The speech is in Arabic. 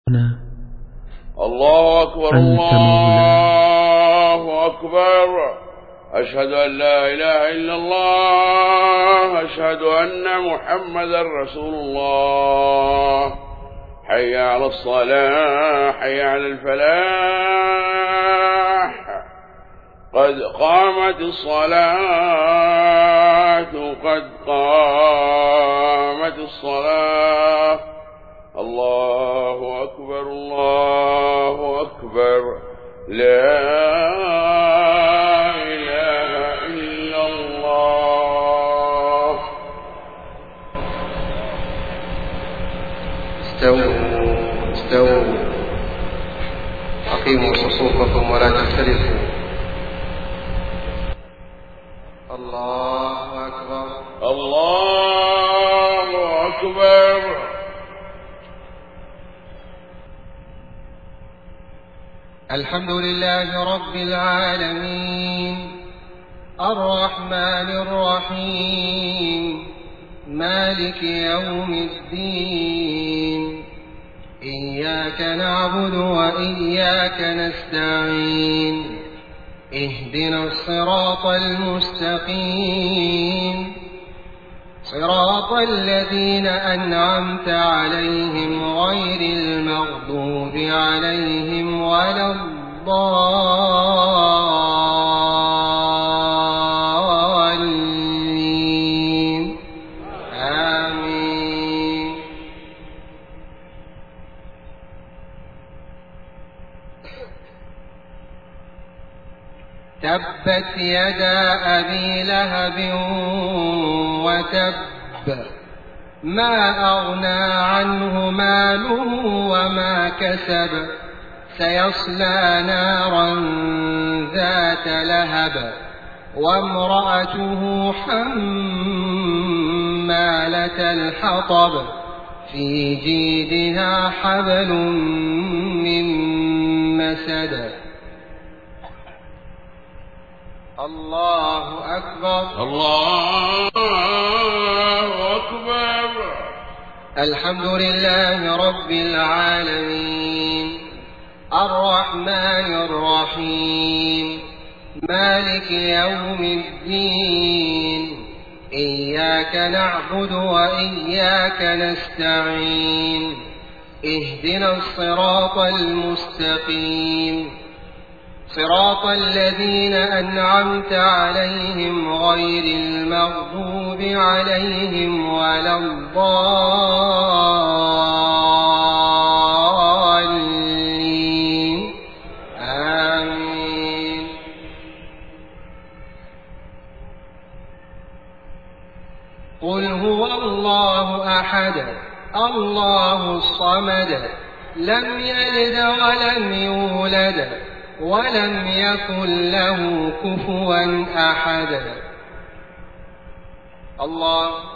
الله أكبر الله أكبر. أشهد أن لا إله إلا الله. أشهد أن محمدا رسول الله. حي على الصلاة حي على الفلاح. قد قامت الصلاة قد قامت الصلاة. الله أكبر الله أكبر. لا إله إلا الله. استووا أقيموا صفوفكم ولا تختلفوا. الله أكبر الله أكبر. الحمد لله رب العالمين الرحمن الرحيم مالك يوم الدين. إياك نعبد وإياك نستعين. اهدنا الصراط المستقيم صراط الذين أنعمت عليهم غير المغضوب عليهم ولا الضالين. آمين. تبت يدا أبي لهب وتب ما أغنى عنه ماله وما كسب. سيصلى نارا ذات لهب وامرأته حمالة الحطب في جيدها حبل من مسد. الله أكبر الله أكبر. الحمد لله رب العالمين الرحمن الرحيم مالك يوم الدين. إياك نعبد وإياك نستعين. اهدنا الصراط المستقيم صراط الذين أنعمت عليهم غير المغضوب عليهم ولا الضالين. آمين. قل هو الله أحد الله الصمد لم يلد ولم يولد ولم يكن له كفوا أحد. الله